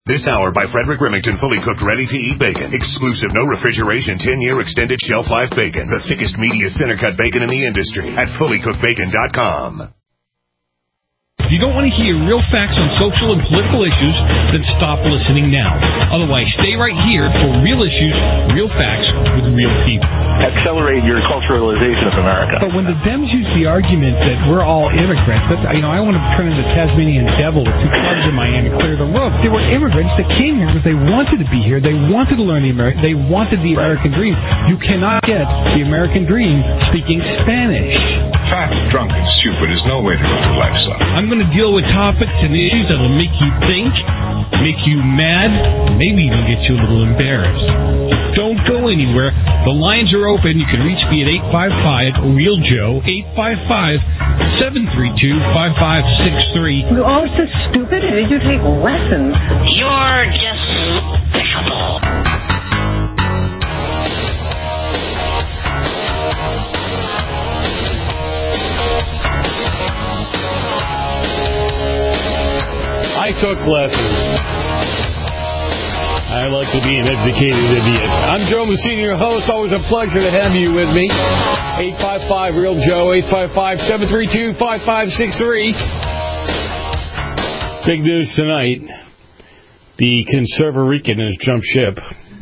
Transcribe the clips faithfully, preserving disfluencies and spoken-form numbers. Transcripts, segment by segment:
This hour by Frederick Remington, fully cooked, ready-to-eat bacon. Exclusive, no refrigeration, ten-year extended shelf life bacon. The thickest, meatiest center-cut bacon in the industry at fully cooked bacon dot com. If you don't want to hear real facts on social and political issues, then stop listening now. Otherwise, stay right here for real issues, real facts with real people. Accelerate your culturalization of America. But when the Dems use the argument that we're all immigrants, that, you know, I want to turn into Tasmanian devil with two clubs in my hand and clear the roof. They were immigrants that came here because they wanted to be here. They wanted to learn the American. They wanted the American dream. You cannot get the American dream speaking Spanish. Fat, drunk, and stupid is no way to live a lifestyle. I'm going to deal with topics and issues that will make you think, make you mad, maybe even get you a little embarrassed. Don't go anywhere. The lines are open. You can reach me at eight five five, real Joe, eight five five, seven three two, five five six three. You're all so stupid. Did you take lessons? You're just despicable. I took lessons. I like to be an educated idiot. I'm Joe Messina, your host. Always a pleasure to have you with me. eight five five, real Joe, eight five five, seven three two, five five six three. Big news tonight. The Conservarican has jumped ship.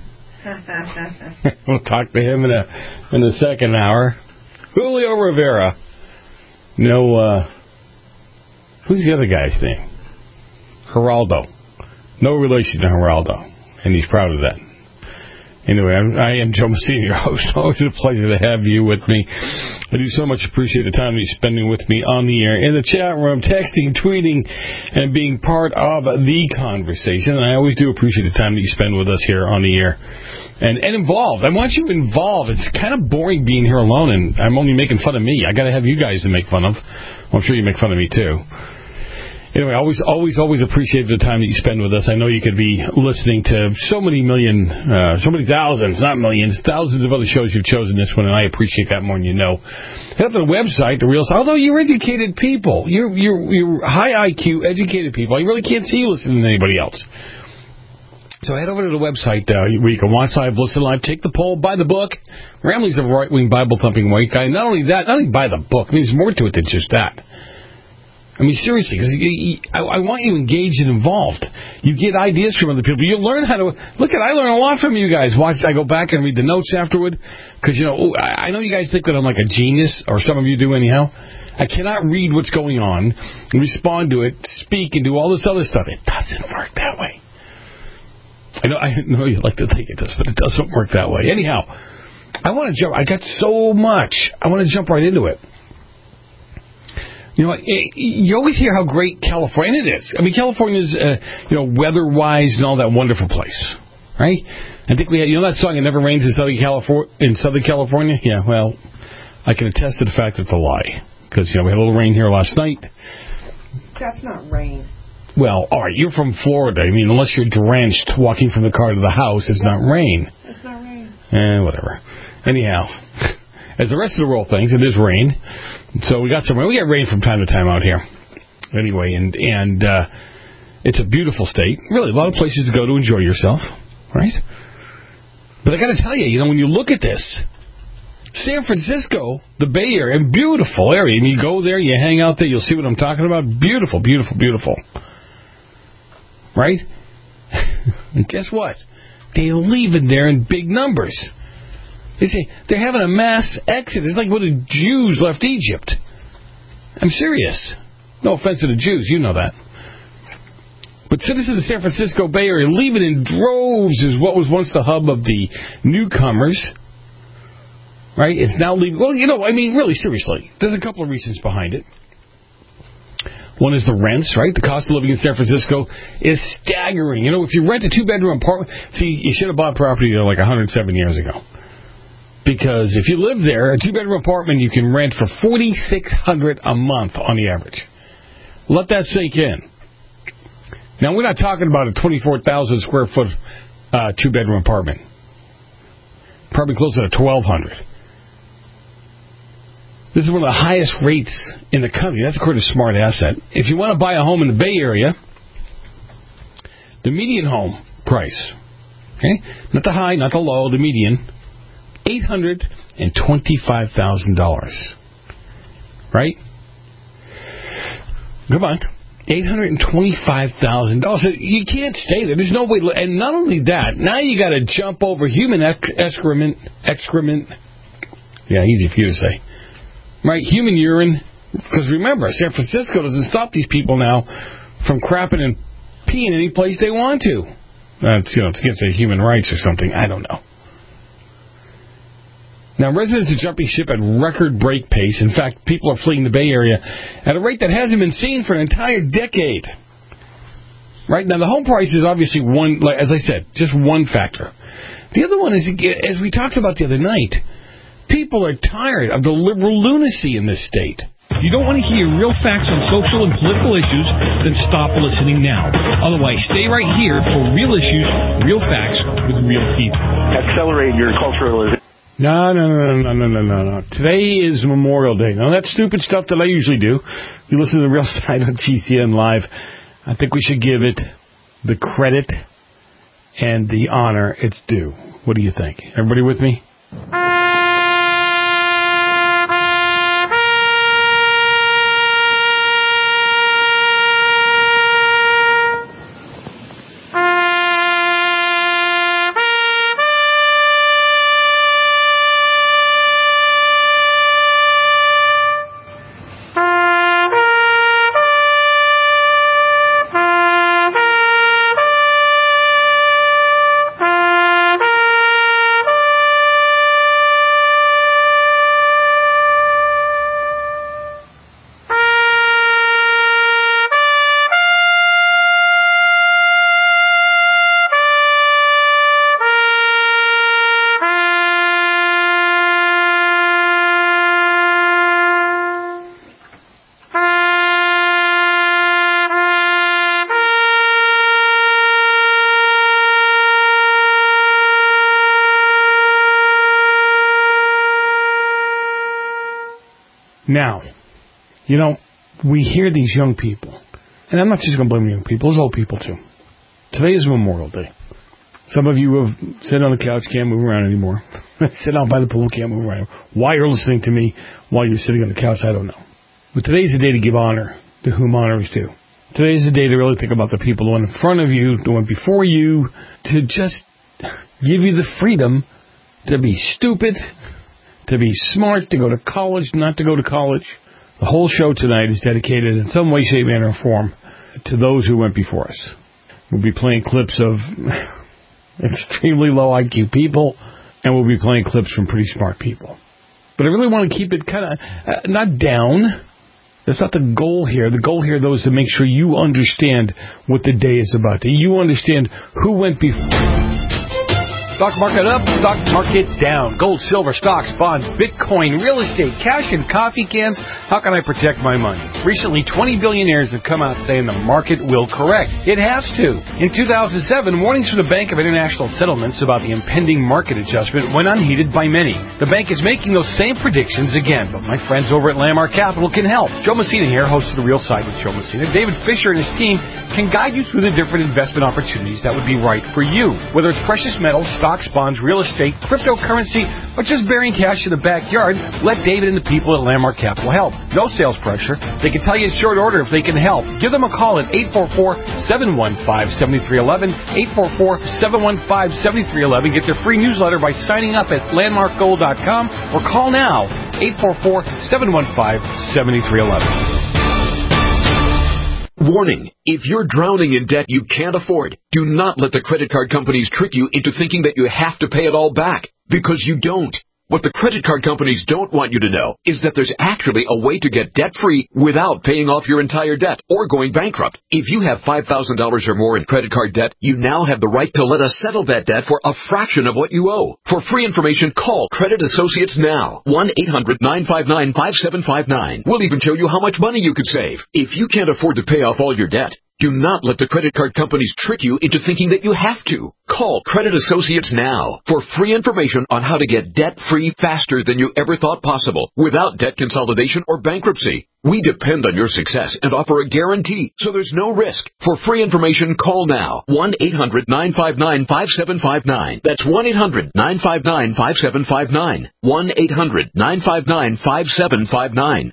We'll talk to him in a in the second hour. Julio Rivera. No, uh, who's the other guy's name? Geraldo. No relation to Geraldo. And he's proud of that. Anyway, I'm, I am Joe Messina, your host. Always a pleasure to have you with me. I do so much appreciate the time that you're spending with me on the air, in the chat room, texting, tweeting, and being part of the conversation. And I always do appreciate the time that you spend with us here on the air. And, and involved. I want you involved. It's kind of boring being here alone, and I'm only making fun of me. I got to have you guys to make fun of. Well, I'm sure you make fun of me, too. Anyway, always, always, always appreciate the time that you spend with us. I know you could be listening to so many million, uh, so many thousands, not millions, thousands of other shows you've chosen this one, and I appreciate that more than you know. Head up to the website, the real. Although you're educated people, you're you're you're high I Q, educated people. I really can't see you listening to anybody else. So head over to the website uh, where you can watch live, listen live, take the poll, buy the book. Ramley's a right-wing Bible-thumping white guy. Not only that, not only buy the book. I mean, there's more to it than just that. I mean, seriously, because I, I want you engaged and involved. You get ideas from other people. You learn how to... Look, at I learn a lot from you guys. Watch. I go back and read the notes afterward. Because, you know, I know you guys think that I'm like a genius, or some of you do anyhow. I cannot read what's going on, and respond to it, speak, and do all this other stuff. It doesn't work that way. I know, I know you like to think it does, but it doesn't work that way. Anyhow, I want to jump... I got so much. I want to jump right into it. You know, you always hear how great California is. I mean, California's, uh, you know, weather-wise and all that wonderful place, right? I think we had, you know that song, It Never Rains in Southern California? In Southern California? Yeah, well, I can attest to the fact that it's a lie. Because, you know, we had a little rain here last night. That's not rain. Well, all right, you're from Florida. I mean, unless you're drenched walking from the car to the house, it's not rain. It's not rain. Eh, whatever. Anyhow, as the rest of the world thinks, it is rain. So we got some rain. We get rain from time to time out here. Anyway, and and uh, it's a beautiful state. Really, a lot of places to go to enjoy yourself, right? But I got to tell you, you know, when you look at this, San Francisco, the Bay Area, a beautiful area. And you go there, you hang out there, you'll see what I'm talking about. Beautiful, beautiful, beautiful. Right? And guess what? They're leaving there in big numbers. They say they're having a mass exodus. It's like when the Jews left Egypt. I'm serious. No offense to the Jews, you know that. But citizens of the San Francisco Bay Area leaving in droves is what was once the hub of the newcomers. Right? It's now leaving. Well, you know, I mean, really, seriously. There's a couple of reasons behind it. One is the rents, right? The cost of living in San Francisco is staggering. You know, if you rent a two-bedroom apartment, see, you should have bought property you know, like one hundred seven years ago. Because if you live there, a two-bedroom apartment you can rent for forty-six hundred dollars a month on the average. Let that sink in. Now, we're not talking about a twenty-four thousand square foot uh, two-bedroom apartment. Probably closer to twelve hundred dollars. This is one of the highest rates in the country. That's according to Smart Asset. If you want to buy a home in the Bay Area, The median home price, okay, not the high, not the low, the median, eight hundred twenty-five thousand dollars. Right? Come on. eight hundred twenty-five thousand dollars. You can't stay there. There's no way. And not only that, now you got to jump over human ex- excrement. Excrement. Yeah, easy for you to say. Right? Human urine. Because remember, San Francisco doesn't stop these people now from crapping and peeing any place they want to. That's, you know, it's against their human rights or something. I don't know. Now, residents are jumping ship at record break pace. In fact, people are fleeing the Bay Area at a rate that hasn't been seen for an entire decade. Right? Now, the home price is obviously one, like, as I said, just one factor. The other one is, as we talked about the other night, people are tired of the liberal lunacy in this state. If you don't want to hear real facts on social and political issues, then stop listening now. Otherwise, stay right here for real issues, real facts with real people. Accelerate your culturalization. No, no, no, no, no, no, no, no. Today is Memorial Day. Now, that stupid stuff that I usually do, you listen to the Real Side on G C N Live, I think we should give it the credit and the honor it's due. What do you think? Everybody with me? Now, you know, we hear these young people, and I'm not just going to blame young people, it's old people too. Today is Memorial Day. Some of you have sit on the couch, can't move around anymore. Sit out by the pool, can't move around. Why you're listening to me while you're sitting on the couch, I don't know. But today's the day to give honor to whom honor is due. Today's the day to really think about the people who went in front of you, who went before you, to just give you the freedom to be stupid, to be smart, to go to college, not to go to college. The whole show tonight is dedicated in some way, shape, manner, or form to those who went before us. We'll be playing clips of extremely low I Q people, and we'll be playing clips from pretty smart people. But I really want to keep it kind of, uh, not down. That's not the goal here. The goal here, though, is to make sure you understand what the day is about. That you understand who went before. Stock market up, stock market down. Gold, silver, stocks, bonds, Bitcoin, real estate, cash, and coffee cans. How can I protect my money? Recently, twenty billionaires have come out saying the market will correct. It has to. In two thousand seven, warnings from the Bank of International Settlements about the impending market adjustment went unheeded by many. The bank is making those same predictions again, but my friends over at Landmark Capital can help. Joe Messina here, host of The Real Side with Joe Messina. David Fisher and his team can guide you through the different investment opportunities that would be right for you. Whether it's precious metals, stocks, bonds, real estate, cryptocurrency, or just burying cash in the backyard, let David and the people at Landmark Capital help. No sales pressure. They can tell you in short order if they can help. Give them a call at eight four four, seven one five, seven three one one, eight four four, seven one five, seven three one one. Get their free newsletter by signing up at landmark gold dot com or call now, eight four four, seven one five, seven three one one. Warning, if you're drowning in debt you can't afford, do not let the credit card companies trick you into thinking that you have to pay it all back, because you don't. What the credit card companies don't want you to know is that there's actually a way to get debt-free without paying off your entire debt or going bankrupt. If you have five thousand dollars or more in credit card debt, you now have the right to let us settle that debt for a fraction of what you owe. For free information, call Credit Associates now. one eight hundred, nine five nine, five seven five nine. We'll even show you how much money you could save. If you can't afford to pay off all your debt, Do not let the credit card companies trick you into thinking that you have to. Call Credit Associates now for free information on how to get debt-free faster than you ever thought possible without debt consolidation or bankruptcy. We depend on your success and offer a guarantee, so there's no risk. For free information, call now. one eight hundred nine five nine five seven five nine. That's one eight hundred nine five nine five seven five nine. one eight hundred nine five nine five seven five nine.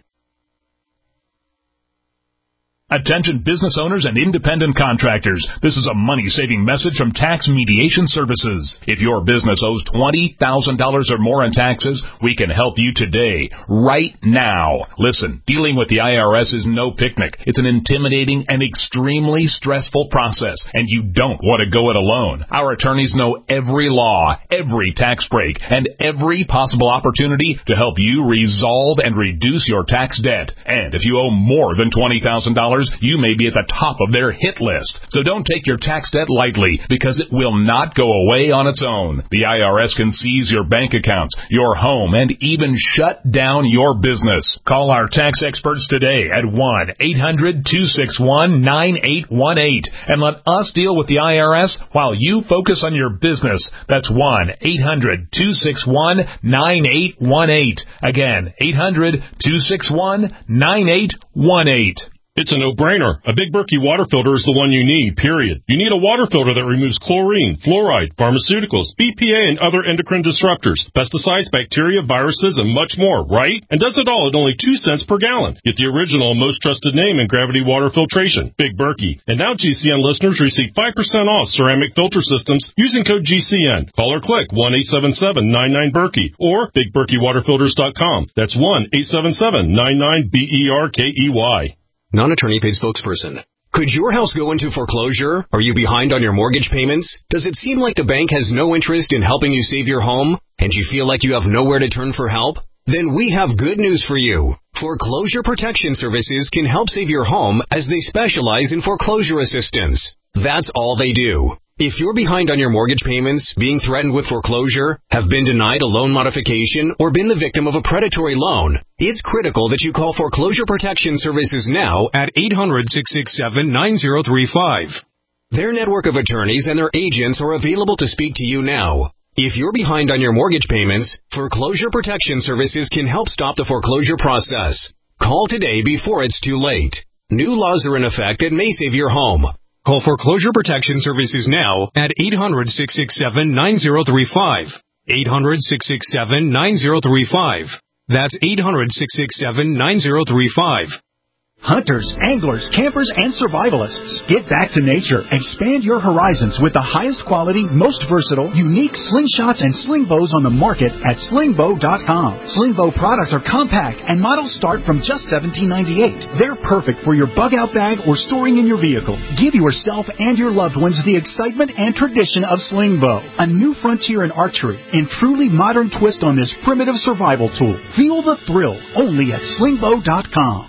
Attention business owners and independent contractors. This is a money-saving message from Tax Mediation Services. If your business owes twenty thousand dollars or more in taxes, we can help you today, right now. Listen, dealing with the I R S is no picnic. It's an intimidating and extremely stressful process, and you don't want to go it alone. Our attorneys know every law, every tax break, and every possible opportunity to help you resolve and reduce your tax debt. And if you owe more than twenty thousand dollars, you may be at the top of their hit list. So don't take your tax debt lightly, because it will not go away on its own. The I R S can seize your bank accounts, your home, and even shut down your business. Call our tax experts today at one eight hundred two six one nine eight one eight and let us deal with the I R S while you focus on your business. That's one eight hundred two six one nine eight one eight. Again, eight hundred two six one nine eight one eight. It's a no-brainer. A Big Berkey water filter is the one you need, period. You need a water filter that removes chlorine, fluoride, pharmaceuticals, B P A, and other endocrine disruptors, pesticides, bacteria, viruses, and much more, right? And does it all at only two cents per gallon. Get the original and most trusted name in gravity water filtration, Big Berkey. And now G C N listeners receive five percent off ceramic filter systems using code G C N. Call or click one eight seven seven nine nine Berkey or big berkey water filters dot com. That's one eight seven seven nine nine B E R K E Y. Non-attorney paid spokesperson. Could your house go into foreclosure? Are you behind on your mortgage payments? Does it seem like the bank has no interest in helping you save your home, and you feel like you have nowhere to turn for help? Then we have good news for you. Foreclosure Protection Services can help save your home, as they specialize in foreclosure assistance. That's all they do. If you're behind on your mortgage payments, being threatened with foreclosure, have been denied a loan modification, or been the victim of a predatory loan, it's critical that you call Foreclosure Protection Services now at eight hundred six six seven nine zero three five. Their network of attorneys and their agents are available to speak to you now. If you're behind on your mortgage payments, Foreclosure Protection Services can help stop the foreclosure process. Call today before it's too late. New laws are in effect that may save your home. Call Foreclosure Protection Services now at eight hundred six six seven nine zero three five. eight hundred six six seven nine zero three five. That's eight hundred six six seven nine zero three five. Hunters, anglers, campers, and survivalists. Get back to nature. Expand your horizons with the highest quality, most versatile, unique slingshots and sling bows on the market at sling bow dot com. Sling bow products are compact and models start from just seventeen ninety-eight. They're perfect for your bug-out bag or storing in your vehicle. Give yourself and your loved ones the excitement and tradition of sling bow. A new frontier in archery and truly modern twist on this primitive survival tool. Feel the thrill only at sling bow dot com.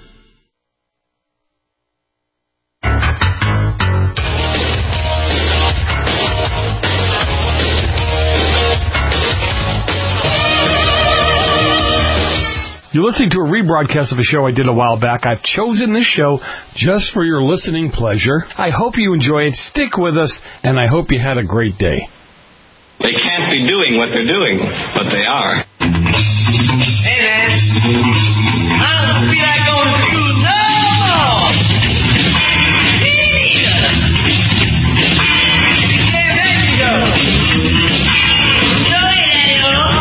You're listening to a rebroadcast of a show I did a while back. I've chosen this show just for your listening pleasure. I hope you enjoy it. Stick with us, and I hope you had a great day. They can't be doing what they're doing, but they are. Hey, man. I don't feel like going to school no more. Hey, there you go. Enjoy that, you know.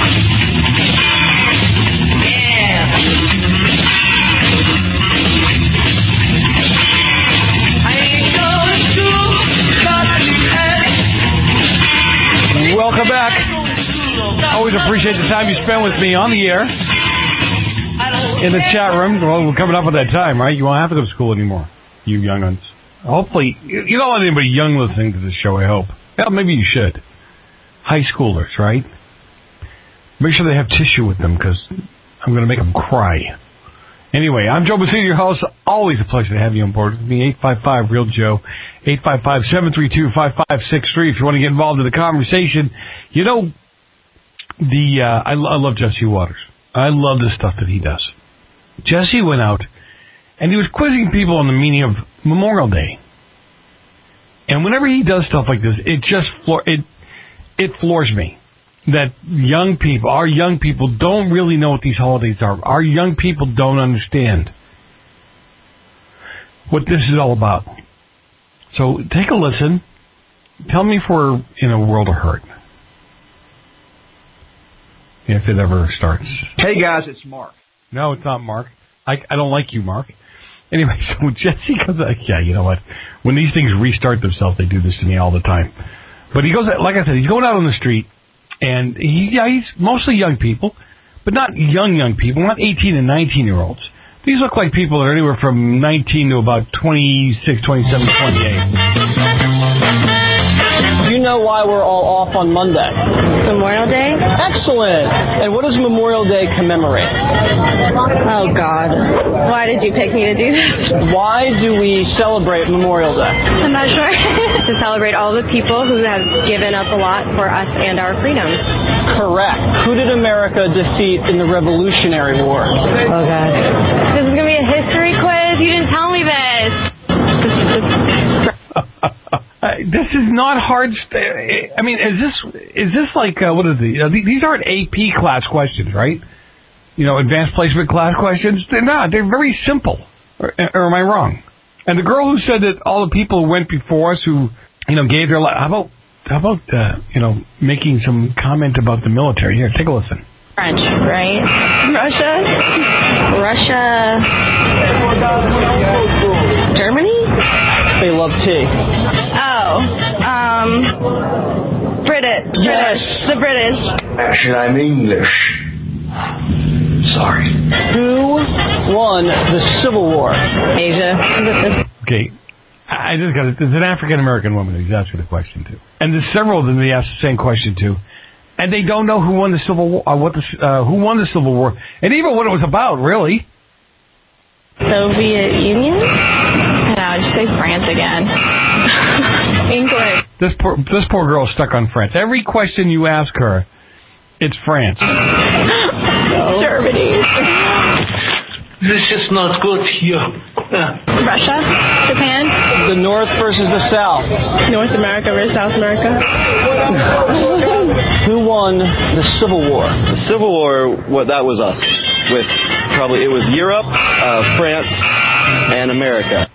Welcome back. Always appreciate the time you spend with me on the air, in the chat room. Well, we're coming up with that time, right? You won't have to go to school anymore, you young uns. Hopefully, you don't want anybody young listening to this show, I hope. Well, maybe you should. High schoolers, right? Make sure they have tissue with them, because I'm going to make them cry. Anyway, I'm Joe Basile, your host. Always a pleasure to have you on board with me. eight five five, real Joe. eight five five, seven three two, five five six three if you want to get involved in the conversation. You know, the uh, I, I love Jesse Waters. I love the stuff that he does. Jesse went out, and he was quizzing people on the meaning of Memorial Day. And whenever he does stuff like this, it just floor it it floors me that young people, our young people, don't really know what these holidays are. Our young people don't understand what this is all about. So take a listen. Tell me if we're in a world of hurt. If it ever starts. Hey guys, it's Mark. No, it's not Mark. I, I don't like you, Mark. Anyway, so Jesse comes out. Yeah, you know what? When these things restart themselves, they do this to me all the time. But he goes, like I said, he's going out on the street, and he, yeah, he's mostly young people, but not young, young people, not eighteen and nineteen-year-olds. These look like people that are anywhere from nineteen to about twenty-six, twenty-seven, twenty-eight. Do you know why we're all off on Monday? Memorial Day? Excellent. And what does Memorial Day commemorate? Oh, God. Why did you pick me to do this? Why do we celebrate Memorial Day? I'm not sure. To celebrate all the people who have given up a lot for us and our freedoms. Correct. Who did America defeat in the Revolutionary War? Oh, God. This is going to be a history quiz? You didn't tell me this. Uh, this is not hard. St- I mean, is this is this like uh, what is it? Uh, these aren't A P class questions, right? You know, advanced placement class questions. They're not. They're very simple. Or, or am I wrong? And the girl who said that all the people who went before us, who you know gave their life. How about how about uh, you know making some comment about the military? Here, take a listen. French, right? Russia, Russia, Germany. They love tea. Oh, um, British. Yes. The British. Actually, I'm English. Sorry. Who won the Civil War? Asia. Okay. I just got it. There's an African American woman who's asking the question to, and there's several of them they ask the same question to, and they don't know who won the Civil War. Uh, what the uh, who won the Civil War, and even what it was about, really. Soviet Union. No, just say France again. England. This poor this poor girl is stuck on France. Every question you ask her, it's France. No. Germany. This is not good here. Russia. Japan. The North versus the South. North America versus South America. Who won the Civil War? The Civil War, what that was us. With probably, it was Europe, uh, France, and America.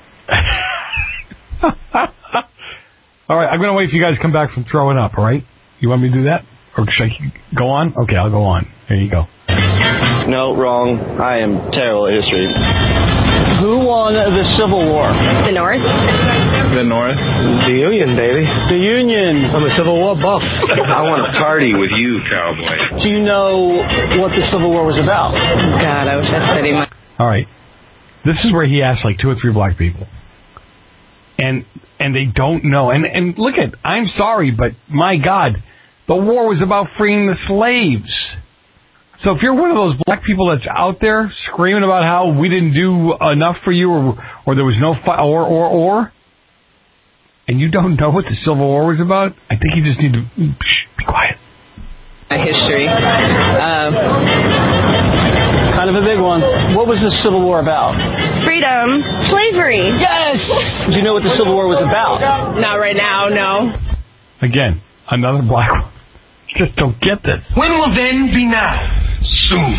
All right, I'm going to wait for you guys to come back from throwing up, all right? You want me to do that? Or should I go on? Okay, I'll go on. There you go. No, wrong. I am terrible at history. Who won the Civil War? The North. The North. The Union, baby. The Union. I'm a Civil War buff. I want to party with you, cowboy. Do you know what the Civil War was about? God, I wish I studied my... All right. This is where he asked like two or three black people. And and they don't know. And, and look at, I'm sorry, but my God, the war was about freeing the slaves. So if you're one of those black people that's out there screaming about how we didn't do enough for you, or or there was no fi- or or or, and you don't know what the Civil War was about, I think you just need to shh, be quiet. History. Um, kind of a big one. What was the Civil War about? Freedom. Slavery. Yes. Do you know what the Civil War was about? Not right now. No. Again, another black one. Just don't get this. When will then be now? Soon.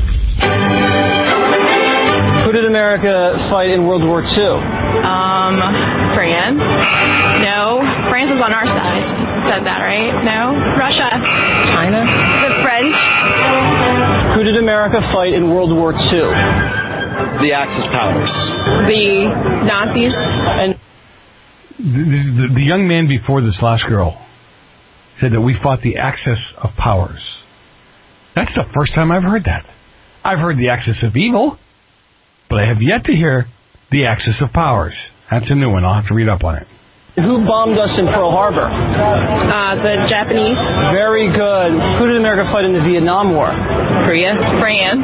Who did America fight in World War Two? Um, France. No. France was on our side. Said that, right? No. Russia. China. The French. Who did America fight in World War Two? The Axis powers. The Nazis. And the, the, the young man before this last girl said that we fought the axis of powers. That's the first time I've heard that. I've heard the axis of evil, but I have yet to hear the axis of powers. That's a new one. I'll have to read up on it. Who bombed us in Pearl Harbor? Uh, the Japanese. Very good. Who did America fight in the Vietnam War? Korea. France.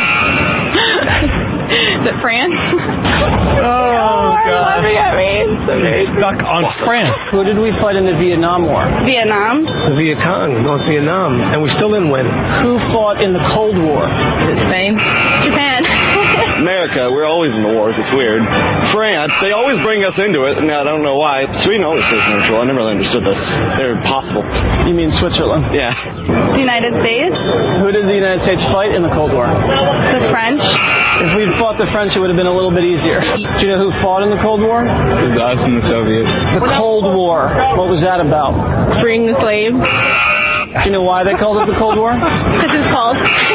Is it France? Oh, oh God. Laughing at me. So stuck on France. Who did we fight in the Vietnam War? Vietnam. The Viet Cong, North Vietnam, and we still didn't win. Who fought in the Cold War? Spain. Japan. America, we're always in the wars. It's weird. France, they always bring us into it, and I don't know why. Sweden always stays neutral. I never really understood this. They're impossible. You mean Switzerland? Yeah. The United States? Who did the United States fight in the Cold War? The French? If we'd fought the French, it would have been a little bit easier. Do you know who fought in the Cold War? Us and the Soviets. The Cold War. What was that about? Freeing the slaves? Do you know why they called it the Cold War? Because it's called.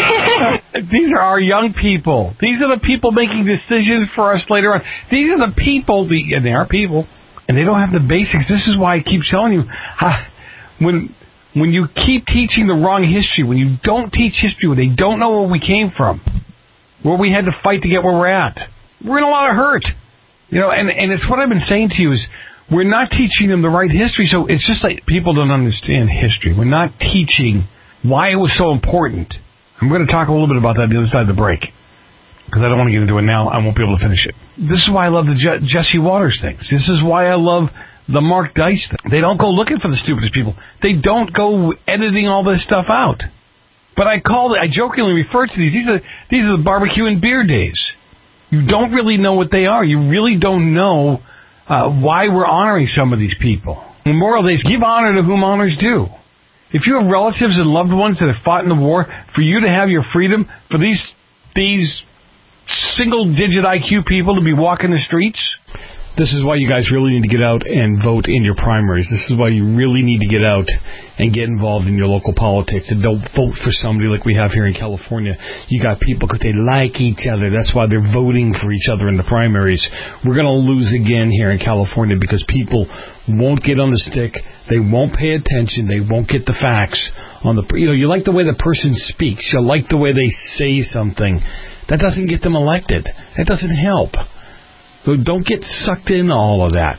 These are our young people. These are the people making decisions for us later on. These are the people, the, and they are people, and they don't have the basics. This is why I keep telling you, uh, when when you keep teaching the wrong history, when you don't teach history, when they don't know where we came from, where we had to fight to get where we're at, we're in a lot of hurt. You know, and, and it's what I've been saying to you is, we're not teaching them the right history, so it's just like people don't understand history. We're not teaching why it was so important. I'm going to talk a little bit about that on the other side of the break, because I don't want to get into it now. I won't be able to finish it. This is why I love the Je- Jesse Waters things. This is why I love the Mark Dice thing. They don't go looking for the stupidest people. They don't go editing all this stuff out. But I call it, I jokingly refer to these. These are, these are the barbecue and beer days. You don't really know what they are. You really don't know uh, why we're honoring some of these people. Memorial Days, give honor to whom honors due. If you have relatives and loved ones that have fought in the war, for you to have your freedom, for these these single-digit I Q people to be walking the streets, this is why you guys really need to get out and vote in your primaries. This is why you really need to get out and get involved in your local politics. And don't vote for somebody like we have here in California. You got people because they like each other. That's why they're voting for each other in the primaries. We're going to lose again here in California because people won't get on the stick. They won't pay attention. They won't get the facts on the. You know, you like the way the person speaks. You like the way they say something. That doesn't get them elected. That doesn't help. So don't get sucked into all of that.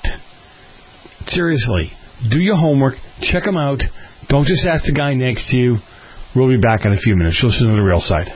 Seriously, do your homework. Check them out. Don't just ask the guy next to you. We'll be back in a few minutes. Listen to The Real Side.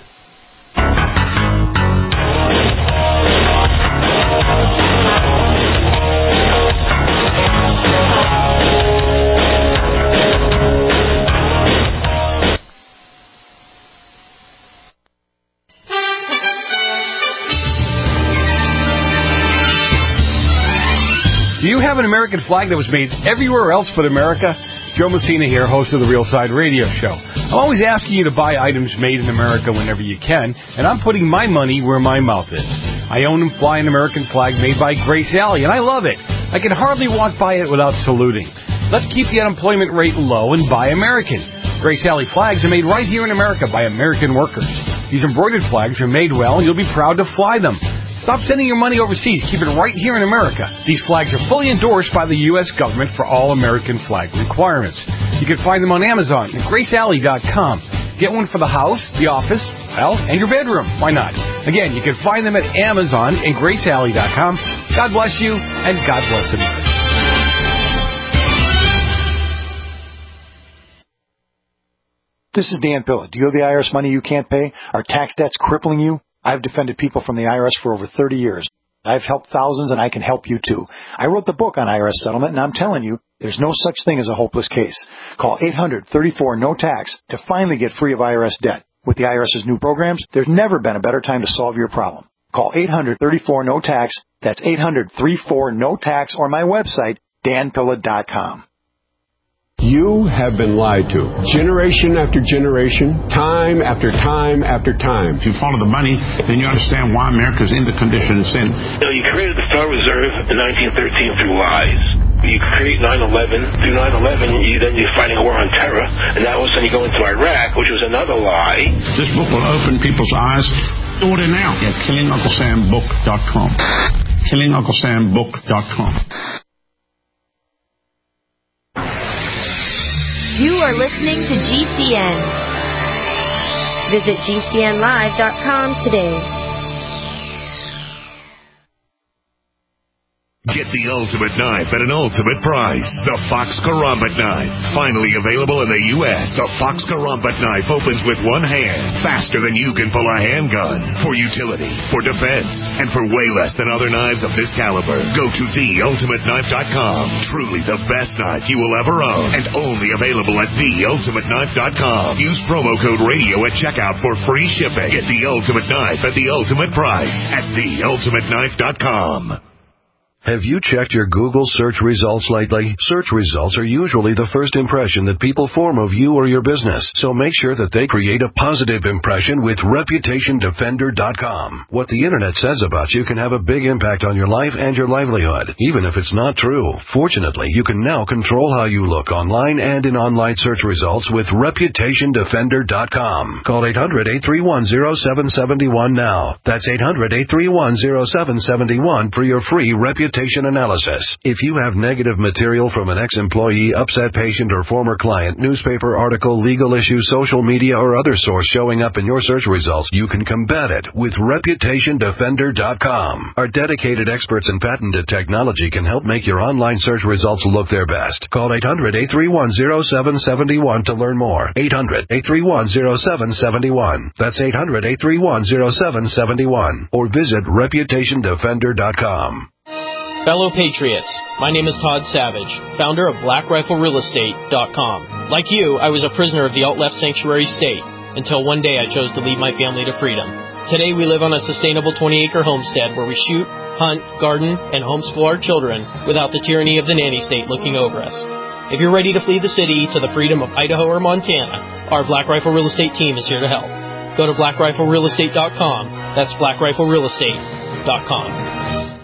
Do you have an American flag that was made everywhere else but America? Joe Messina here, host of the Real Side Radio Show. I'm always asking you to buy items made in America whenever you can, and I'm putting my money where my mouth is. I own and fly an American flag made by Grace Alley, and I love it. I can hardly walk by it without saluting. Let's keep the unemployment rate low and buy American. Grace Alley flags are made right here in America by American workers. These embroidered flags are made well, and you'll be proud to fly them. Stop sending your money overseas. Keep it right here in America. These flags are fully endorsed by the U S government for all American flag requirements. You can find them on Amazon at grace alley dot com. Get one for the house, the office, well, and your bedroom. Why not? Again, you can find them at Amazon and grace alley dot com. God bless you, and God bless America. This is Dan Pilla. Do you owe the I R S money you can't pay? Are tax debts crippling you? I've defended people from the I R S for over thirty years. I've helped thousands, and I can help you, too. I wrote the book on I R S settlement, and I'm telling you, there's no such thing as a hopeless case. Call eight hundred, thirty-four, no tax to finally get free of I R S debt. With the IRS's new programs, there's never been a better time to solve your problem. Call eight hundred, thirty-four, no tax. That's eight hundred, thirty-four, no tax, or my website, dan pilla dot com. You have been lied to. Generation after generation, time after time after time. If you follow the money, then you understand why America's in the condition it's in. You know, you created the Federal Reserve in nineteen thirteen through lies. You create nine eleven. Through nine eleven, you, then you're fighting a war on terror. And now all of a sudden you go into Iraq, which was another lie. This book will open people's eyes. Order now at killing uncle sam book dot com. killing uncle sam book dot com. You are listening to G C N. Visit G C N live dot com today. Get the ultimate knife at an ultimate price. The Fox Karambit knife. Finally available in the U S The Fox Karambit knife opens with one hand, faster than you can pull a handgun. For utility, for defense, and for way less than other knives of this caliber. Go to the ultimate knife dot com. Truly the best knife you will ever own. And only available at the ultimate knife dot com. Use promo code radio at checkout for free shipping. Get the ultimate knife at the ultimate price at the ultimate knife dot com. Have you checked your Google search results lately? Search results are usually the first impression that people form of you or your business, so make sure that they create a positive impression with reputation defender dot com. What the internet says about you can have a big impact on your life and your livelihood, even if it's not true. Fortunately, you can now control how you look online and in online search results with reputation defender dot com. Call eight hundred, eight three one, zero seven seven one now. That's eight hundred, eight three one, zero seven seven one for your free reputation analysis. If you have negative material from an ex-employee, upset patient, or former client, newspaper article, legal issue, social media, or other source showing up in your search results, you can combat it with reputation defender dot com. Our dedicated experts in patented technology can help make your online search results look their best. Call eight hundred, eight three one, zero seven seven one to learn more. eight hundred, eight three one, zero seven seven one. That's eight hundred, eight three one, zero seven seven one. Or visit reputation defender dot com. Fellow Patriots, my name is Todd Savage, founder of black rifle real estate dot com. Like you, I was a prisoner of the alt-left sanctuary state until one day I chose to lead my family to freedom. Today we live on a sustainable twenty-acre homestead where we shoot, hunt, garden, and homeschool our children without the tyranny of the nanny state looking over us. If you're ready to flee the city to the freedom of Idaho or Montana, our Black Rifle Real Estate team is here to help. Go to black rifle real estate dot com. That's black rifle real estate dot com.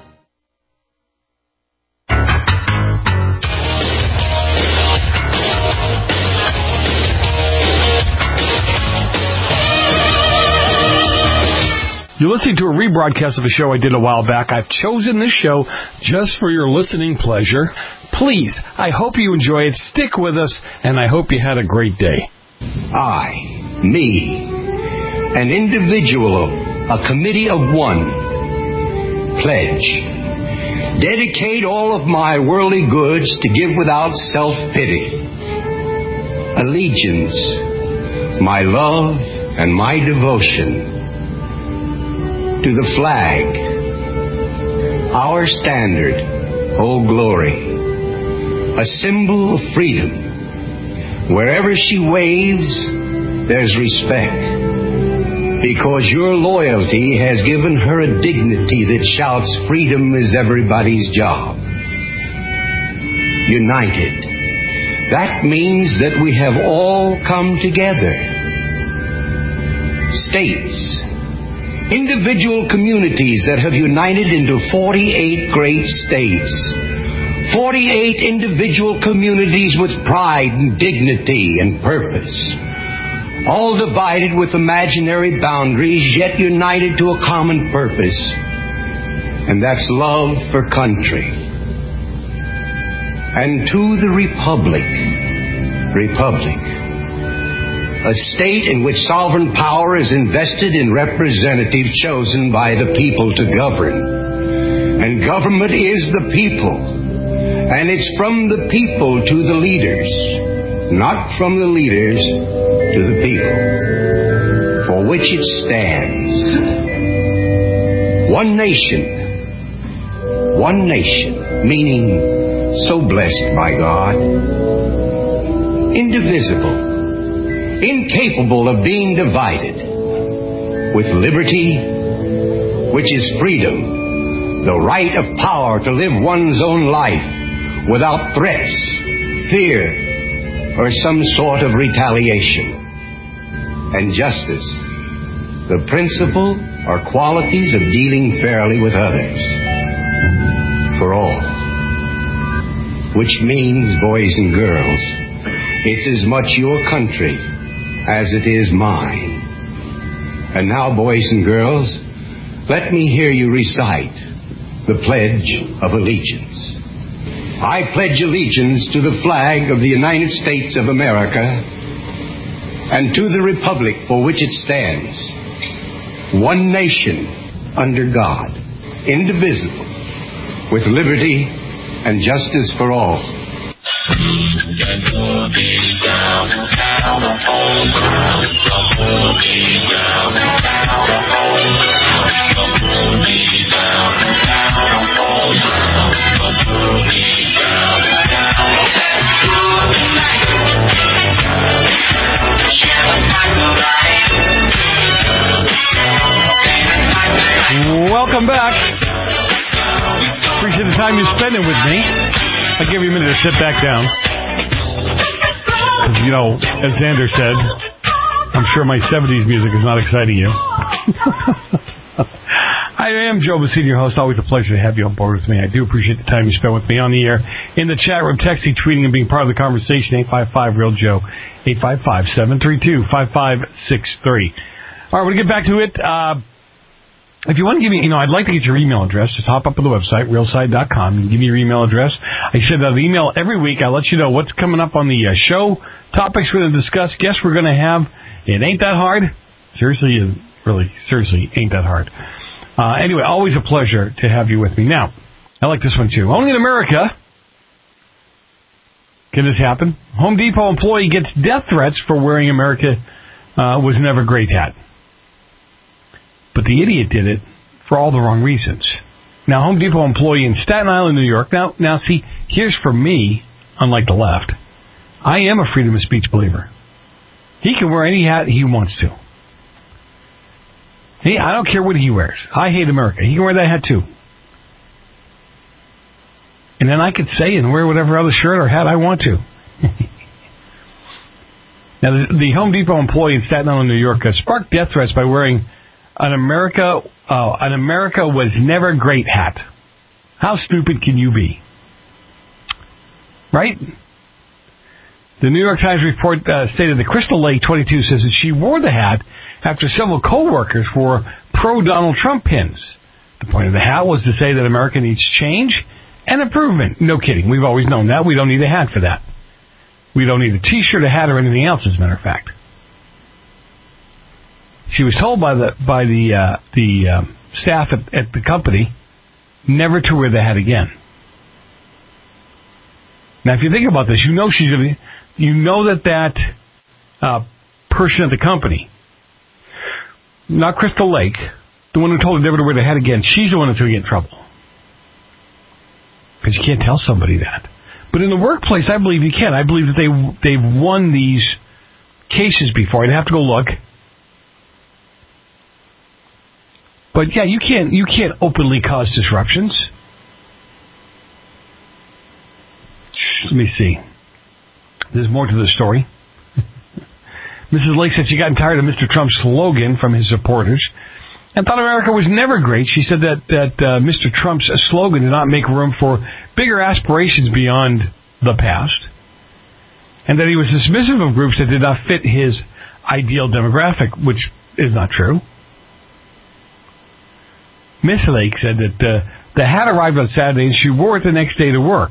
You're listening to a rebroadcast of a show I did a while back. I've chosen this show just for your listening pleasure. Please, I hope you enjoy it. Stick with us, and I hope you had a great day. I, me, an individual, a committee of one, pledge. Dedicate all of my worldly goods to give without self-pity. Allegiance, my love and my devotion. To the flag, our standard, oh glory, a symbol of freedom. Wherever she waves, there's respect, because your loyalty has given her a dignity that shouts freedom is everybody's job. United, that means that we have all come together. States, individual communities that have united into forty-eight great states. forty-eight individual communities with pride and dignity and purpose. All divided with imaginary boundaries, yet united to a common purpose. And that's love for country. And to the Republic. Republic. A state in which sovereign power is invested in representatives chosen by the people to govern. And government is the people. And it's from the people to the leaders, not from the leaders to the people, for which it stands. One nation. One nation, meaning so blessed by God. Indivisible. Incapable of being divided, with liberty, which is freedom, the right of power to live one's own life without threats, fear, or some sort of retaliation. And justice, the principle or qualities of dealing fairly with others, for all. Which means, boys and girls, it's as much your country as it is mine. And now, boys and girls, let me hear you recite the Pledge of Allegiance. I pledge allegiance to the flag of the United States of America and to the republic for which it stands, one nation under God, indivisible, with liberty and justice for all. Welcome back. Appreciate the time you're spending with me. I'll give you a minute to sit back down. You know, as Xander said, I'm sure my seventies music is not exciting you. I am Joe Messina, your host. Always a pleasure to have you on board with me. I do appreciate the time you spend with me on the air, in the chat room, texting, tweeting, and being part of the conversation. eight five five, real Joe. eight five five, seven three two, five five six three. All right, we're going to get back to it. Uh, If you want to give me, you know, I'd like to get your email address. Just hop up to the website, real side dot com, and give me your email address. I send out an email every week. I let you know what's coming up on the uh, show, topics we're going to discuss, guests we're going to have. It ain't that hard. Seriously, it really, seriously, ain't that hard. Uh, anyway, always a pleasure to have you with me. Now, I like this one too. Only in America can this happen. Home Depot employee gets death threats for wearing America uh, was never great hat. But the idiot did it for all the wrong reasons. Now, Home Depot employee in Staten Island, New York. Now, now, see, here's for me, unlike the left, I am a freedom of speech believer. He can wear any hat he wants to. Hey, I don't care what he wears. I hate America. He can wear that hat too. And then I could say and wear whatever other shirt or hat I want to. Now, the, the Home Depot employee in Staten Island, New York, uh, sparked death threats by wearing An America, uh, an America was never great hat. How stupid can you be? Right? The New York Times report uh, stated that Crystal Lake, twenty-two, says that she wore the hat after several co-workers wore pro-Donald Trump pins. The point of the hat was to say that America needs change and improvement. No kidding. We've always known that. We don't need a hat for that. We don't need a T-shirt, a hat, or anything else, as a matter of fact. She was told by the by the uh, the uh, staff at, at the company never to wear the hat again. Now, if you think about this, you know she's gonna, you know that that uh, person at the company, not Crystal Lake, the one who told her never to wear the hat again, she's the one that's going to get in trouble because you can't tell somebody that. But in the workplace, I believe you can. I believe that they they've won these cases before. I'd have to go look. But yeah, you can't you can't openly cause disruptions. Let me see. There's more to the story. Missus Lake said she got tired of Mister Trump's slogan from his supporters and thought America was never great. She said that that uh, Mister Trump's slogan did not make room for bigger aspirations beyond the past, and that he was dismissive of groups that did not fit his ideal demographic, which is not true. Miss Lake said that uh, the hat arrived on Saturday and she wore it the next day to work.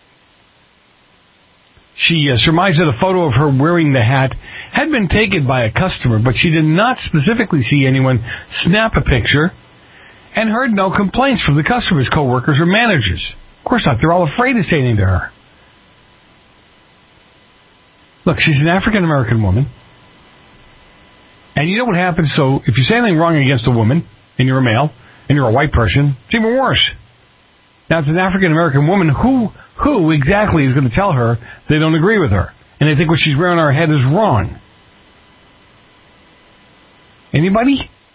She uh, surmised that a photo of her wearing the hat had been taken by a customer, but she did not specifically see anyone snap a picture and heard no complaints from the customers, co-workers, or managers. Of course not. They're all afraid to say anything to her. Look, she's an African-American woman. And you know what happens? So if you say anything wrong against a woman, and you're a male, and you're a white person, it's even worse. Now, it's an African-American woman. Who who exactly is going to tell her they don't agree with her? And they think what she's wearing on her head is wrong? Anybody?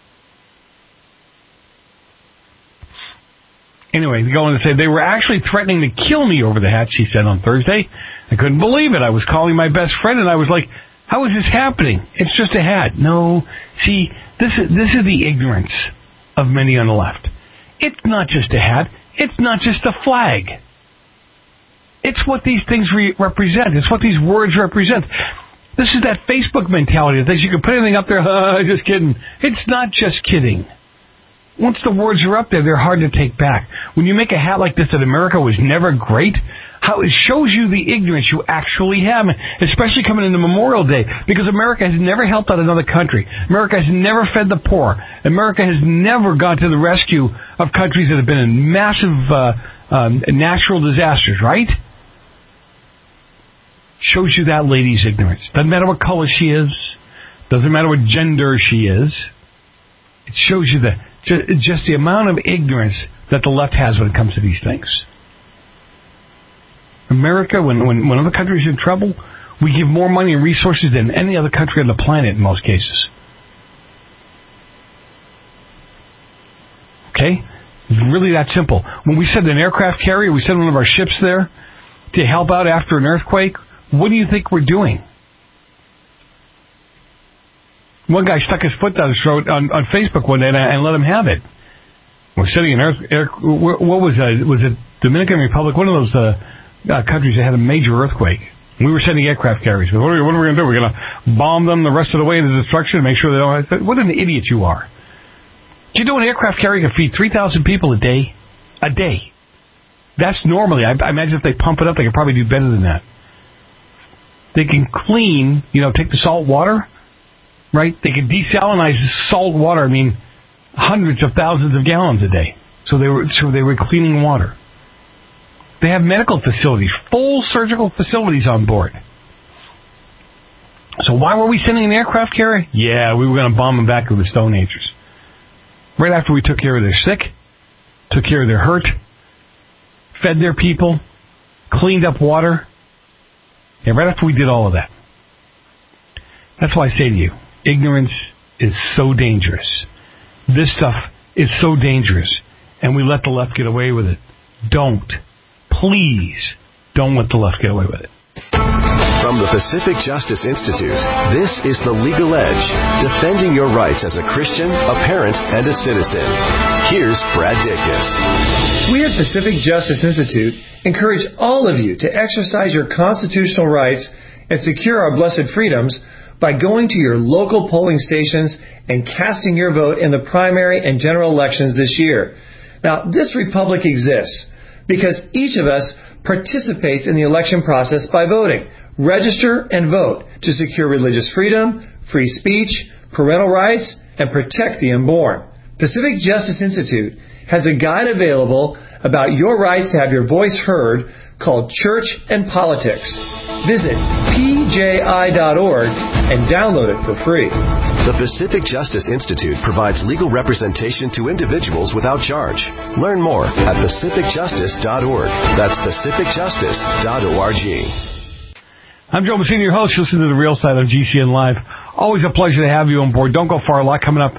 Anyway, they go on to say, they were actually threatening to kill me over the hat, she said on Thursday. I couldn't believe it. I was calling my best friend, and I was like, how is this happening? It's just a hat. No, see, this is, this is the ignorance of many on the left. It's not just a hat. It's not just a flag. It's what these things re- represent. It's what these words represent. This is that Facebook mentality that thinks you can put anything up there, uh, just kidding. It's not just kidding. Once the words are up there, they're hard to take back. When you make a hat like this that America was never great, how it shows you the ignorance you actually have, especially coming into Memorial Day, because America has never helped out another country. America has never fed the poor. America has never gone to the rescue of countries that have been in massive uh, um, natural disasters, right? Shows you that lady's ignorance. Doesn't matter what color she is. Doesn't matter what gender she is. It shows you the just the amount of ignorance that the left has when it comes to these things. America, when, when, when other countries are in trouble, we give more money and resources than any other country on the planet in most cases. Okay? It's really that simple. When we send an aircraft carrier, we send one of our ships there to help out after an earthquake, what do you think we're doing? One guy stuck his foot down his throat on, on Facebook one day, and, I, and let him have it. We're sitting in earth. Air, what was it? Was it Dominican Republic? One of those uh, uh, countries that had a major earthquake. We were sending aircraft carriers. What are, what are we going to do? We're going to bomb them the rest of the way into destruction and make sure they don't. Have, what an idiot you are! Do you know an aircraft carrier can feed three thousand people a day? A day. That's normally. I, I imagine if they pump it up, they can probably do better than that. They can clean. You know, take the salt water. Right? They can desalinize salt water. I mean, hundreds of thousands of gallons a day. So they were so they were cleaning water. They have medical facilities, full surgical facilities on board. So why were we sending an aircraft carrier? Yeah, we were going to bomb them back to the Stone Ages. Right after we took care of their sick, took care of their hurt, fed their people, cleaned up water. And right after we did all of that. That's why I say to you, ignorance is so dangerous. This stuff is so dangerous, and we let the left get away with it. Don't. Please don't let the left get away with it. From the Pacific Justice Institute, this is The Legal Edge, defending your rights as a Christian, a parent, and a citizen. Here's Brad Dacus. We at Pacific Justice Institute encourage all of you to exercise your constitutional rights and secure our blessed freedoms by going to your local polling stations and casting your vote in the primary and general elections this year. Now, this republic exists because each of us participates in the election process by voting. Register and vote to secure religious freedom, free speech, parental rights, and protect the unborn. Pacific Justice Institute has a guide available about your rights to have your voice heard called Church and Politics. Visit P J I dot org and download it for free. The Pacific Justice Institute provides legal representation to individuals without charge. Learn more at pacific justice dot org. That's pacific justice dot org. I'm Joe Messina, your host. Listen to The Real Side of G C N Live. Always a pleasure to have you on board. Don't go far. A lot coming up.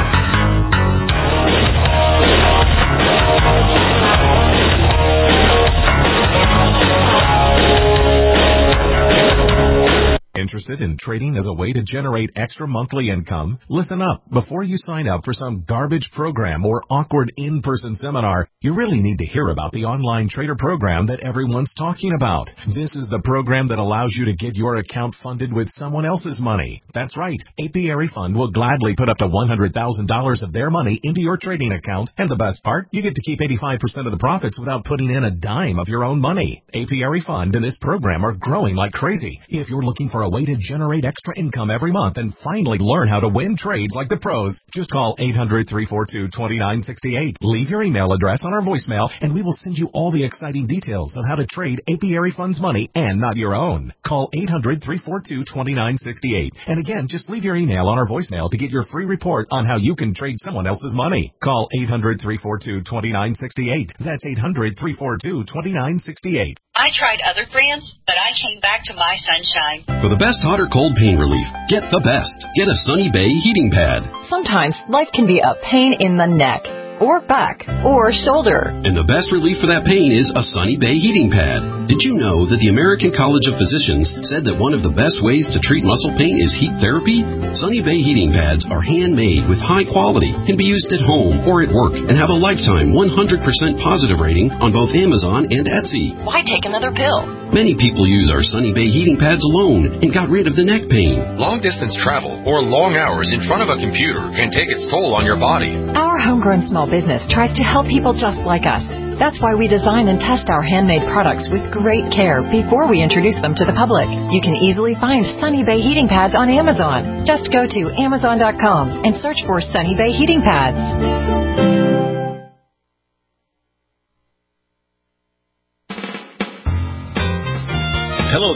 Interested in trading as a way to generate extra monthly income? Listen up. Before you sign up for some garbage program or awkward in-person seminar, you really need to hear about the online trader program that everyone's talking about. This is the program that allows you to get your account funded with someone else's money. That's right. Apiary Fund will gladly put up to one hundred thousand dollars of their money into your trading account. And the best part, you get to keep eighty-five percent of the profits without putting in a dime of your own money. Apiary Fund and this program are growing like crazy. If you're looking for a way to generate extra income every month and finally learn how to win trades like the pros, just call eight hundred, three four two, two nine six eight. Leave your email address on our voicemail and we will send you all the exciting details of how to trade Apiary Fund's money and not your own. Call eight hundred, three four two, two nine six eight. And again, just leave your email on our voicemail to get your free report on how you can trade someone else's money. Call eight hundred, three four two, two nine six eight. That's eight hundred, three four two, two nine six eight. I tried other brands, but I came back to my Sunshine. For the best hot or cold pain relief, get the best. Get a Sunny Bay heating pad. Sometimes life can be a pain in the neck, or back, or shoulder. And the best relief for that pain is a Sunny Bay heating pad. Did you know that the American College of Physicians said that one of the best ways to treat muscle pain is heat therapy? Sunny Bay heating pads are handmade with high quality, can be used at home or at work, and have a lifetime one hundred percent positive rating on both Amazon and Etsy. Why take another pill? Many people use our Sunny Bay heating pads alone and got rid of the neck pain. Long-distance travel or long hours in front of a computer can take its toll on your body. Our homegrown small business tries to help people just like us. That's why we design and test our handmade products with great care before we introduce them to the public. You can easily find Sunny Bay heating pads on Amazon. Just go to amazon dot com and search for Sunny Bay heating pads.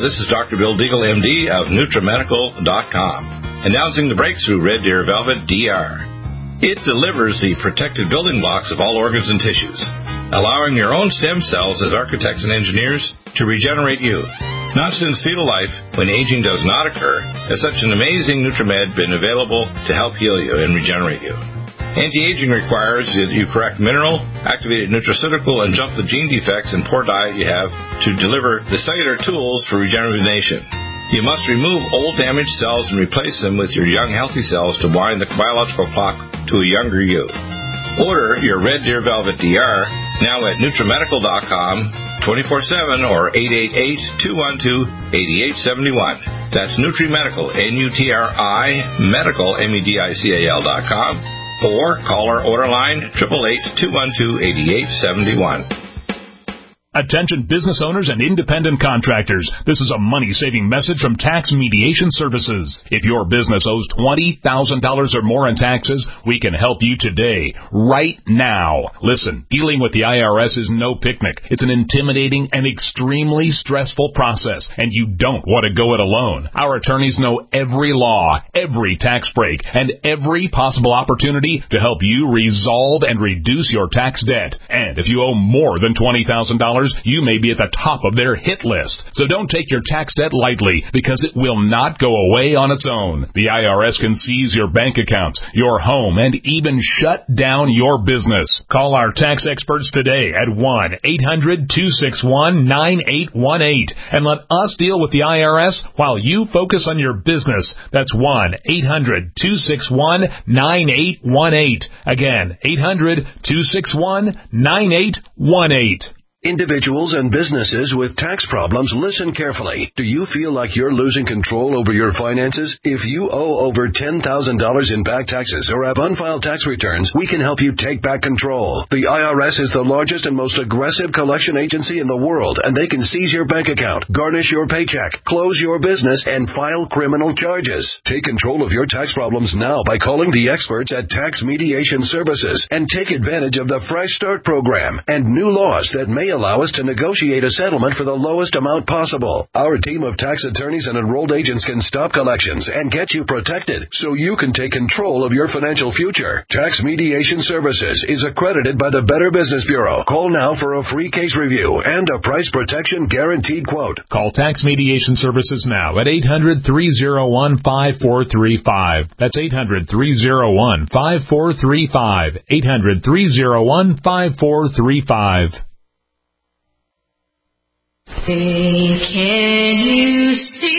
this is Doctor Bill Deagle, M D of NutriMedical dot com, announcing the breakthrough Red Deer Velvet D R. It delivers the protective building blocks of all organs and tissues, allowing your own stem cells as architects and engineers to regenerate you. Not since fetal life, when aging does not occur, has such an amazing NutriMed been available to help heal you and regenerate you. Anti-aging requires that you correct mineral, activated nutraceutical, and jump the gene defects and poor diet you have to deliver the cellular tools for regeneration. You must remove old damaged cells and replace them with your young healthy cells to wind the biological clock to a younger you. Order your Red Deer Velvet D R now at NutriMedical dot com twenty-four seven or eight eight eight, two one two, eight eight seven one. That's NutriMedical, N U T R I, medical, M E D I C A L dot com. Or call our order line, eight eight eight, two one two, eight eight seven one. Attention business owners and independent contractors. This is a money-saving message from Tax Mediation Services. If your business owes twenty thousand dollars or more in taxes, we can help you today, right now. Listen, dealing with the I R S is no picnic. It's an intimidating and extremely stressful process, and you don't want to go it alone. Our attorneys know every law, every tax break, and every possible opportunity to help you resolve and reduce your tax debt. And if you owe more than twenty thousand dollars, you may be at the top of their hit list. So don't take your tax debt lightly, because it will not go away on its own. The I R S can seize your bank accounts, your home, and even shut down your business. Call our tax experts today at one eight hundred, two six one, nine eight one eight and let us deal with the I R S while you focus on your business. That's one eight hundred, two six one, nine eight one eight. Again, eight hundred, two six one, nine eight one eight. Individuals and businesses with tax problems, listen carefully. Do you feel like you're losing control over your finances? If you owe over ten thousand dollars in back taxes or have unfiled tax returns, we can help you take back control. The I R S is the largest and most aggressive collection agency in the world, and they can seize your bank account, garnish your paycheck, close your business, and file criminal charges. Take control of your tax problems now by calling the experts at Tax Mediation Services and take advantage of the Fresh Start program and new laws that may allow us to negotiate a settlement for the lowest amount possible. Our team of tax attorneys and enrolled agents can stop collections and get you protected so you can take control of your financial future. Tax Mediation Services is accredited by the Better Business Bureau. Call now for a free case review and a price protection guaranteed quote. Call Tax Mediation Services now at eight hundred, three oh one, five four three five. That's eight hundred, three oh one, five four three five. eight hundred, three oh one, five four three five. Say, can you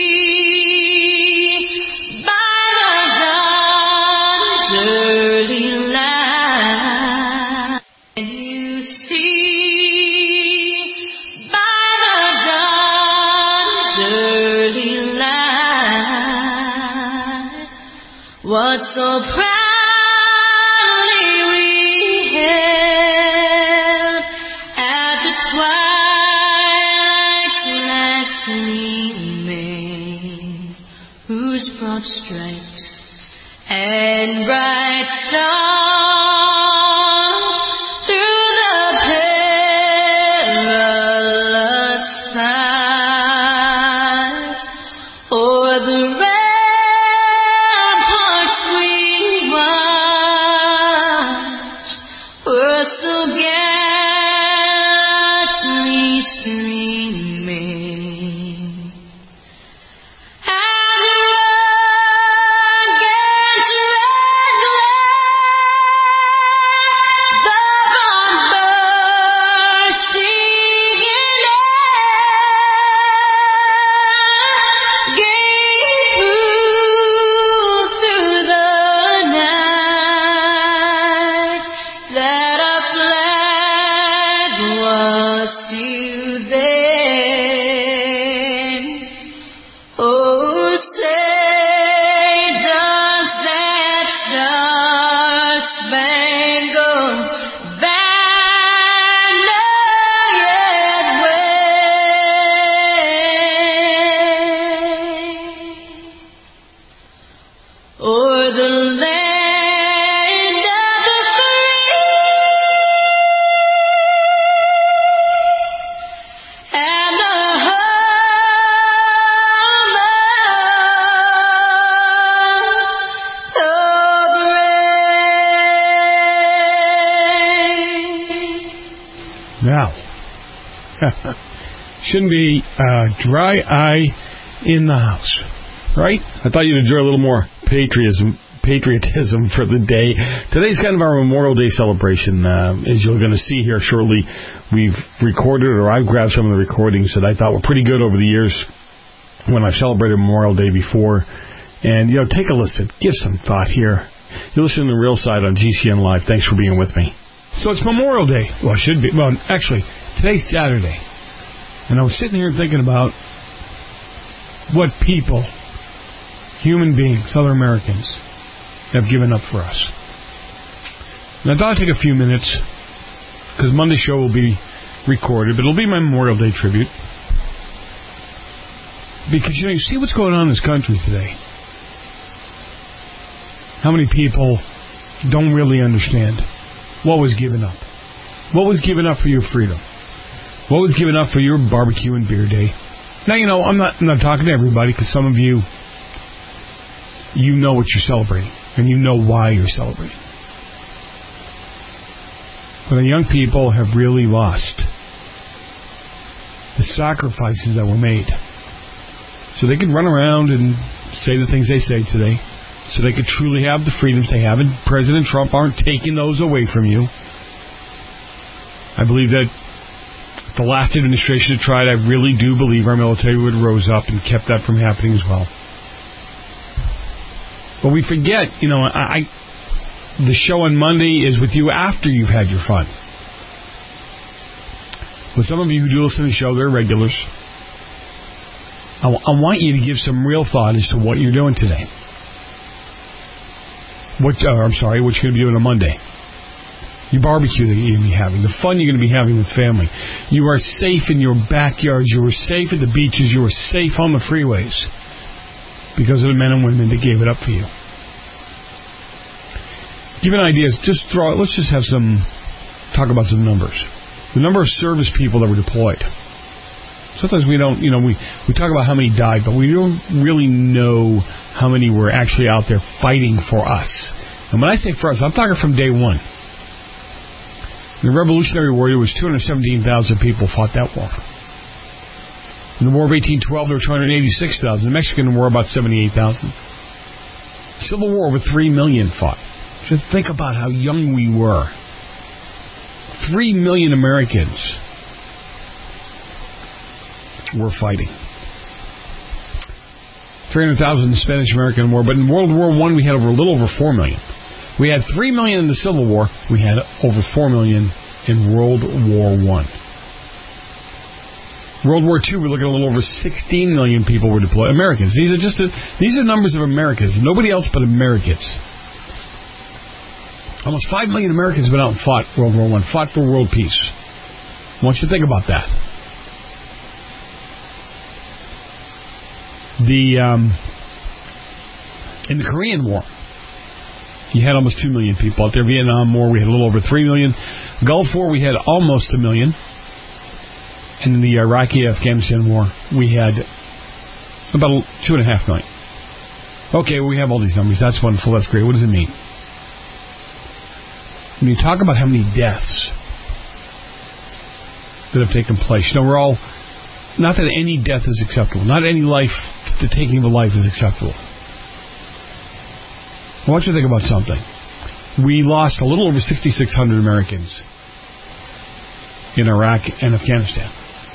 see by the dawn's early light? Can you see by the dawn's early light what so proudly we held at the twilight? Whose broad stripes and bright stars through the perilous fight o'er the ramparts we watched were so gallantly streaming. Gave Shouldn't be uh, dry eye in the house, right? I thought you'd enjoy a little more patriotism patriotism for the day. Today's kind of our Memorial Day celebration. Uh, as you're going to see here shortly, we've recorded, or I've grabbed some of the recordings that I thought were pretty good over the years when I celebrated Memorial Day before. And, you know, take a listen. Give some thought here. You're listening to The Real Side on G C N Live. Thanks for being with me. So it's Memorial Day. Well, it should be. Well, actually, today's Saturday. And I was sitting here thinking about what people, human beings, other Americans, have given up for us. And I thought I'd take a few minutes, because Monday's show will be recorded, but it'll be my Memorial Day tribute. Because, you know, you see what's going on in this country today. How many people don't really understand what was given up? What was given up for your freedom? What was given up for your barbecue and beer day? Now, you know, I'm not, I'm not talking to everybody, because some of you, you know what you're celebrating, and you know why you're celebrating. But the young people have really lost the sacrifices that were made. So they could run around and say the things they say today, so they could truly have the freedoms they have, and President Trump aren't taking those away from you. I believe that the last administration had tried, I really do believe our military would have rose up and kept that from happening as well. But we forget, you know, I, I the show on Monday is with you after you've had your fun. But some of you who do listen to the show, they're regulars. I, I want you to give some real thought as to what you're doing today. What, uh, I'm sorry, what you're going to be doing on Monday. Your barbecue that you're going to be having, the fun you're going to be having with family. You are safe in your backyards. You are safe at the beaches. You are safe on the freeways because of the men and women that gave it up for you. Give an idea. Just throw. Let's just have some talk about some numbers. The number of service people that were deployed. Sometimes we don't, you know, we, we talk about how many died, but we don't really know how many were actually out there fighting for us. And when I say for us, I'm talking from day one. The Revolutionary War, there was two hundred seventeen thousand people fought that war. In the War of eighteen twelve, there were two hundred eighty-six thousand. The Mexican War, about seventy-eight thousand. Civil War, over three million fought. Just think about how young we were. Three million Americans were fighting. three hundred thousand in the Spanish-American War, but in World War One we had over a little over four million. We had three million in the Civil War. We had over four million in World War One. World War Two, we're looking at a little over sixteen million people were deployed. Americans. These are just a, these are numbers of Americans. Nobody else but Americans. Almost five million Americans went out and fought World War One, fought for world peace. I want you to think about that. The um, in the Korean War, you had almost two million people out there. Vietnam War, we had a little over three million. Gulf War, we had almost a million. And in the Iraqi-Afghanistan War, we had about two and a half million. Okay, well, we have all these numbers. That's wonderful. That's great. What does it mean? When you talk about how many deaths that have taken place, you know, we're all, not that any death is acceptable. Not any life, the taking of a life is acceptable. I want you to think about something. We lost a little over sixty-six hundred Americans in Iraq and Afghanistan.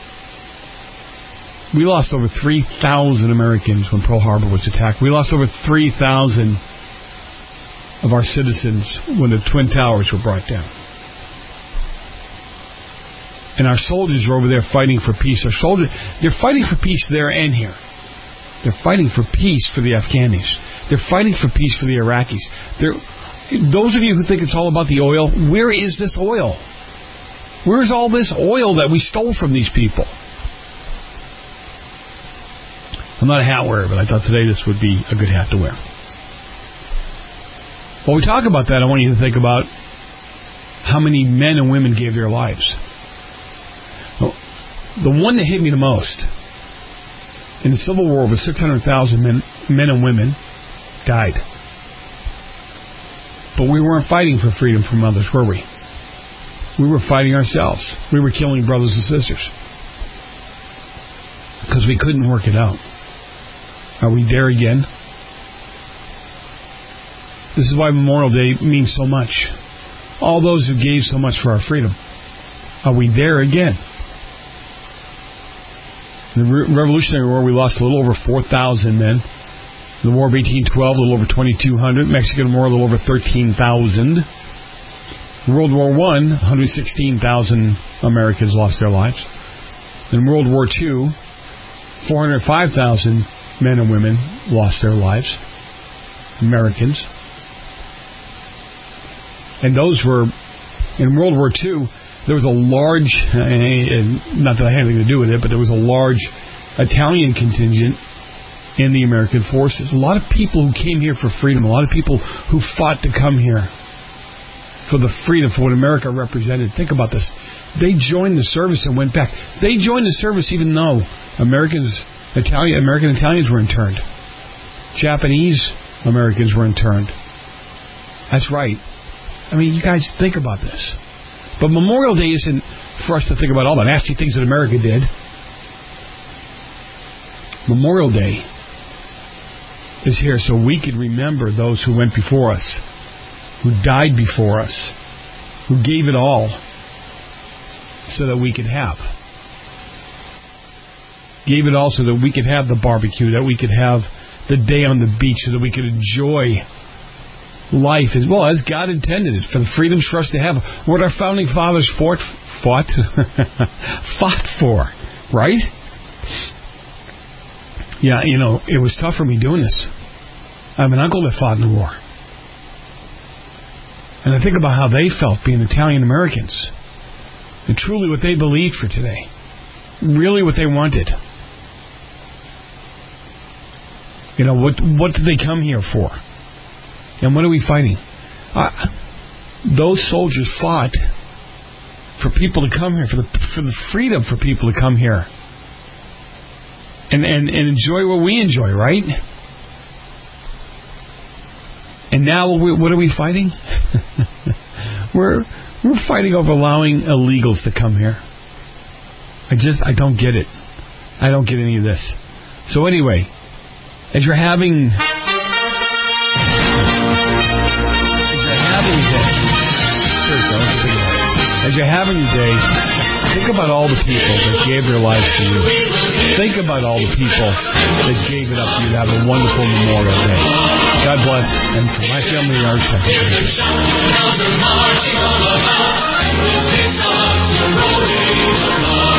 We lost over three thousand Americans when Pearl Harbor was attacked. We lost over three thousand of our citizens when the Twin Towers were brought down. And our soldiers are over there fighting for peace. Our soldiers, they're fighting for peace there and here. They're fighting for peace for the Afghanis. They're fighting for peace for the Iraqis. They're, those of you who think it's all about the oil, where is this oil? Where's all this oil that we stole from these people? I'm not a hat wearer, but I thought today this would be a good hat to wear. While we talk about that, I want you to think about how many men and women gave their lives. Well, the one that hit me the most, in the Civil War, over six hundred thousand men, men and women died. But we weren't fighting for freedom from others, were we? We were fighting ourselves. We were killing brothers and sisters. because we couldn't work it out. Are we there again? This is why Memorial Day means so much. All those who gave so much for our freedom. Are we there again? In the Re- Revolutionary War, we lost a little over four thousand men. In the War of eighteen twelve, a little over twenty-two hundred. Mexican War, a little over thirteen thousand. World War One, one hundred sixteen thousand Americans lost their lives. In World War Two, four hundred five thousand men and women lost their lives. Americans. And those were, in World War Two, there was a large, not that I had anything to do with it, but there was a large Italian contingent in the American forces. A lot of people who came here for freedom, a lot of people who fought to come here for the freedom, for what America represented. Think about this. They joined the service and went back. They joined the service even though Americans, Italian, American Italians were interned. Japanese Americans were interned. That's right. I mean, you guys think about this. But Memorial Day isn't for us to think about all the nasty things that America did. Memorial Day is here so we can remember those who went before us, who died before us, who gave it all so that we could have. Gave it all so that we could have the barbecue, that we could have the day on the beach, so that we could enjoy life as well as God intended it, for the freedoms for us to have, what our founding fathers fought, fought, fought for, right? Yeah, you know, it was tough for me doing this. I have an uncle that fought in the war. And I think about how they felt being Italian Americans. And truly what they believed for today. Really what they wanted. You know, what what did they come here for? And what are we fighting? Uh, those soldiers fought for people to come here, for the for the freedom for people to come here. And, and, and enjoy what we enjoy, right? And now we, what are we fighting? we're we're fighting over allowing illegals to come here. I just I don't get it. I don't get any of this. So anyway, as you're having as you're having your day, as you're having your day, think about all the people that gave their lives to you. Think about all the people that gave it up to you to have a wonderful Memorial Day. God bless. And for my family, our second.